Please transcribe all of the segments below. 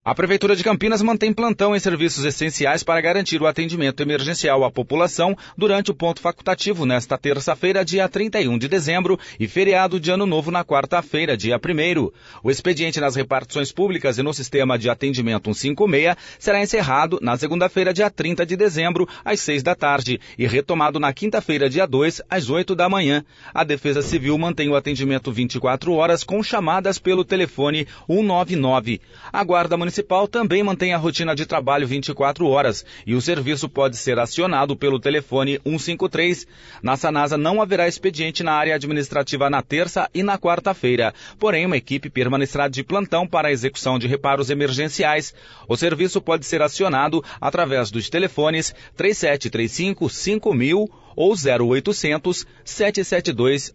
A Prefeitura de Campinas mantém plantão em serviços essenciais para garantir o atendimento emergencial à população durante o ponto facultativo nesta terça-feira, dia 31 de dezembro, e feriado de Ano Novo na quarta-feira, dia 1º. O expediente nas repartições públicas e no sistema de atendimento 156 será encerrado na segunda-feira, dia 30 de dezembro, às 6 da tarde, e retomado na quinta-feira, dia 2, às 8 da manhã. A Defesa Civil mantém o atendimento 24 horas com chamadas pelo telefone 199. A Guarda Municipal também mantém a rotina de trabalho 24 horas e o serviço pode ser acionado pelo telefone 153. Na Sanasa não haverá expediente na área administrativa na terça e na quarta-feira, porém uma equipe permanecerá de plantão para a execução de reparos emergenciais. O serviço pode ser acionado através dos telefones 3735 5000 ou 0800 772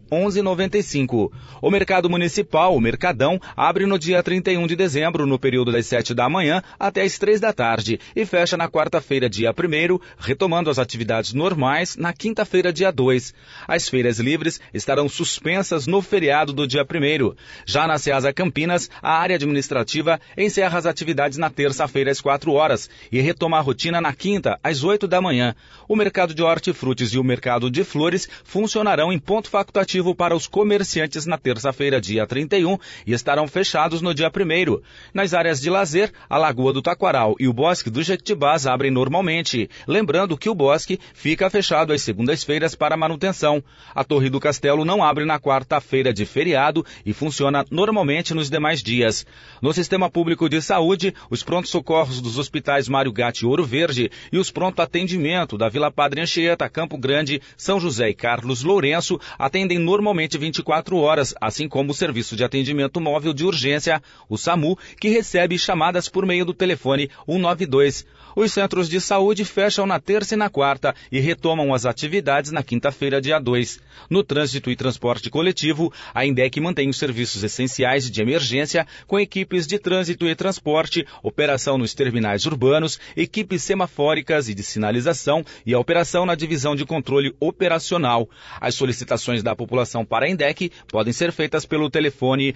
1195. O Mercado Municipal, o Mercadão, abre no dia 31 de dezembro, no período das 7 da manhã até as 3 da tarde, e fecha na quarta-feira, dia 1º, retomando as atividades normais na quinta-feira, dia 2. As feiras livres estarão suspensas no feriado do dia 1º. Já na Ceasa Campinas, a área administrativa encerra as atividades na terça-feira às 4 horas e retoma a rotina na quinta, às 8 da manhã. O Mercado de Hortifrutis e o Mercado de Flores funcionarão em ponto facultativo para os comerciantes na terça-feira, dia 31, e estarão fechados no dia 1º. Nas áreas de lazer, a Lagoa do Taquaral e o Bosque do Jequitibás abrem normalmente, lembrando que o bosque fica fechado às segundas-feiras para manutenção. A Torre do Castelo não abre na quarta-feira de feriado e funciona normalmente nos demais dias. No Sistema Público de Saúde, os prontos-socorros dos hospitais Mário Gatti e Ouro Verde e os pronto-atendimento da Vila Padre Anchieta, Campo Grande, São José e Carlos Lourenço atendem normalmente 24 horas, assim como o Serviço de Atendimento Móvel de Urgência, o SAMU, que recebe chamadas por meio do telefone 192. Os centros de saúde fecham na terça e na quarta e retomam as atividades na quinta-feira, dia 2. No trânsito e transporte coletivo, a INDEC mantém os serviços essenciais de emergência com equipes de trânsito e transporte, operação nos terminais urbanos, equipes semafóricas e de sinalização e a operação na divisão de controle operacional. As solicitações da população para a INDEC podem ser feitas pelo telefone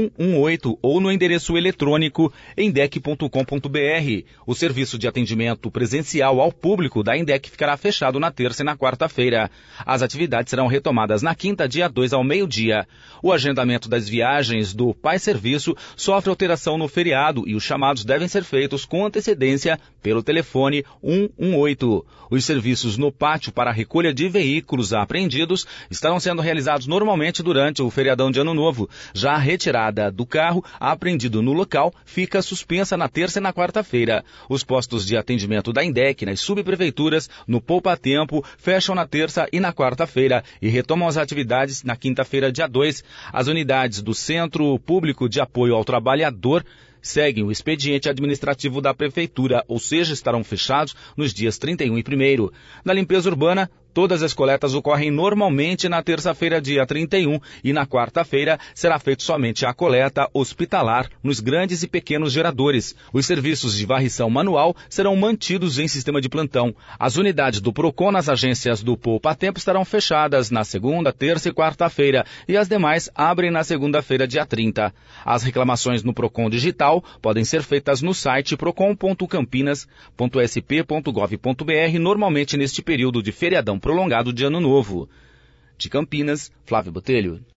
118 ou no endereço eletrônico indec.com.br. O serviço de atendimento presencial ao público da INDEC ficará fechado na terça e na quarta-feira. As atividades serão retomadas na quinta, dia 2 ao meio-dia. O agendamento das viagens do Pai Serviço sofre alteração no feriado e os chamados devem ser feitos com antecedência pelo telefone 118. Os serviços no pátio para a recolha de veículos apreendidos estarão sendo realizados normalmente durante o feriadão de Ano Novo. Já a retirada do carro apreendido no local fica suspensa na terça e na quarta-feira. Os postos de atendimento da INDEC nas subprefeituras, no Poupa Tempo, fecham na terça e na quarta-feira e retomam as atividades na quinta-feira, dia 2. As unidades do Centro Público de Apoio ao Trabalhador seguem o expediente administrativo da Prefeitura, ou seja, estarão fechados nos dias 31 e 1º. Na limpeza urbana, todas as coletas ocorrem normalmente na terça-feira, dia 31, e na quarta-feira será feita somente a coleta hospitalar nos grandes e pequenos geradores. Os serviços de varrição manual serão mantidos em sistema de plantão. As unidades do PROCON nas agências do Poupa Tempo estarão fechadas na segunda, terça e quarta-feira, e as demais abrem na segunda-feira, dia 30. As reclamações no PROCON Digital podem ser feitas no site procon.campinas.sp.gov.br, normalmente neste período de feriadão prolongado de Ano Novo. De Campinas, Flávio Botelho.